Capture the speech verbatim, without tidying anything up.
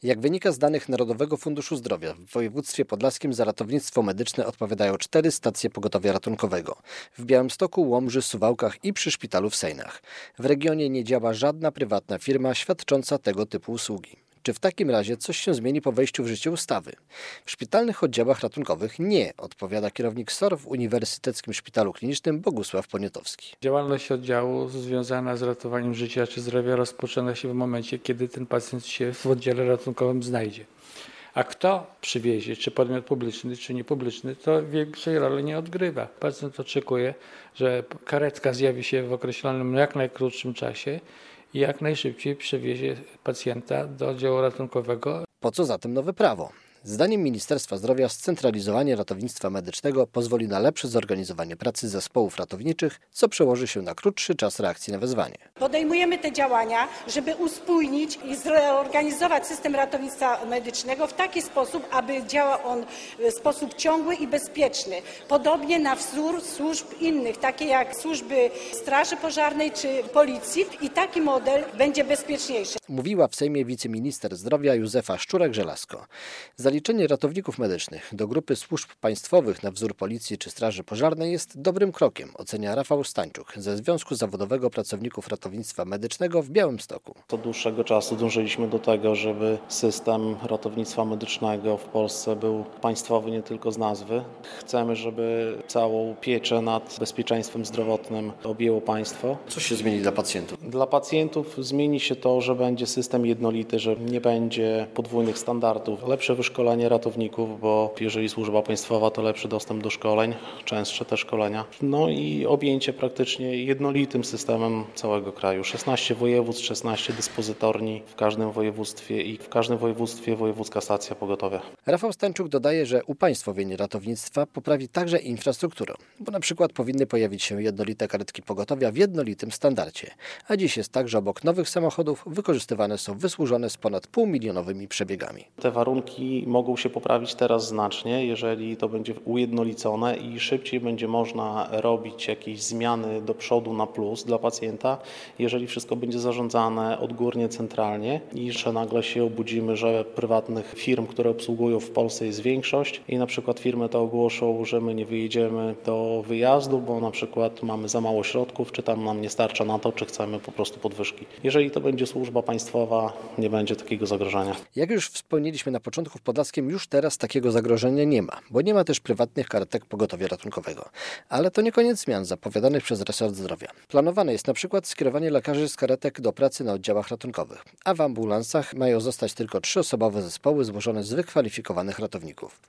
Jak wynika z danych Narodowego Funduszu Zdrowia, w województwie podlaskim za ratownictwo medyczne odpowiadają cztery stacje pogotowia ratunkowego. W Białymstoku, Łomży, Suwałkach i przy szpitalu w Sejnach. W regionie nie działa żadna prywatna firma świadcząca tego typu usługi. Czy w takim razie coś się zmieni po wejściu w życie ustawy? W szpitalnych oddziałach ratunkowych nie, odpowiada kierownik S O R w Uniwersyteckim Szpitalu Klinicznym Bogusław Poniatowski. Działalność oddziału związana z ratowaniem życia czy zdrowia rozpoczyna się w momencie, kiedy ten pacjent się w oddziale ratunkowym znajdzie. A kto przywiezie, czy podmiot publiczny, czy niepubliczny, to większej roli nie odgrywa. Pacjent oczekuje, że karetka zjawi się w określonym jak najkrótszym czasie i jak najszybciej przewiezie pacjenta do oddziału ratunkowego. Po co zatem nowe prawo? Zdaniem Ministerstwa Zdrowia scentralizowanie ratownictwa medycznego pozwoli na lepsze zorganizowanie pracy zespołów ratowniczych, co przełoży się na krótszy czas reakcji na wezwanie. Podejmujemy te działania, żeby uspójnić i zreorganizować system ratownictwa medycznego w taki sposób, aby działał on w sposób ciągły i bezpieczny. Podobnie na wzór służb innych, takie jak służby Straży Pożarnej czy Policji, i taki model będzie bezpieczniejszy. Mówiła w Sejmie wiceminister zdrowia Józefa Szczurek-Żelazko. Zaliczenie ratowników medycznych do grupy służb państwowych na wzór Policji czy Straży Pożarnej jest dobrym krokiem, ocenia Rafał Stańczuk ze Związku Zawodowego Pracowników Ratownictwa Medycznego w Białymstoku. Od dłuższego czasu dążyliśmy do tego, żeby system ratownictwa medycznego w Polsce był państwowy nie tylko z nazwy. Chcemy, żeby całą pieczę nad bezpieczeństwem zdrowotnym objęło państwo. Co się zmieni dla pacjentów? Dla pacjentów zmieni się to, że będzie system jednolity, że nie będzie podwójnych standardów, lepsze wyszkolenie ratowników, bo jeżeli służba państwowa, to lepszy dostęp do szkoleń, częstsze te szkolenia. No i objęcie praktycznie jednolitym systemem całego kraju. szesnaście województw, szesnaście dyspozytorni w każdym województwie i w każdym województwie wojewódzka stacja pogotowia. Rafał Stańczuk dodaje, że upaństwowienie ratownictwa poprawi także infrastrukturę, bo na przykład powinny pojawić się jednolite karetki pogotowia w jednolitym standardzie. A dziś jest tak, że obok nowych samochodów wykorzystywane są wysłużone z ponad półmilionowymi przebiegami. Te warunki mogą się poprawić teraz znacznie, jeżeli to będzie ujednolicone i szybciej będzie można robić jakieś zmiany do przodu na plus dla pacjenta, jeżeli wszystko będzie zarządzane odgórnie, centralnie i że nagle się obudzimy, że prywatnych firm, które obsługują w Polsce jest większość i na przykład firmy te ogłoszą, że my nie wyjedziemy do wyjazdu, bo na przykład mamy za mało środków, czy tam nam nie starcza na to, czy chcemy po prostu podwyżki. Jeżeli to będzie służba państwowa, nie będzie takiego zagrożenia. Jak już wspomnieliśmy na początku, w Podlaskiem już teraz takiego zagrożenia nie ma, bo nie ma też prywatnych karetek pogotowia ratunkowego. Ale to nie koniec zmian zapowiadanych przez resort zdrowia. Planowane jest na przykład skierowanie lekarzy z karetek do pracy na oddziałach ratunkowych, a w ambulansach mają zostać tylko trzyosobowe zespoły złożone z wykwalifikowanych ratowników.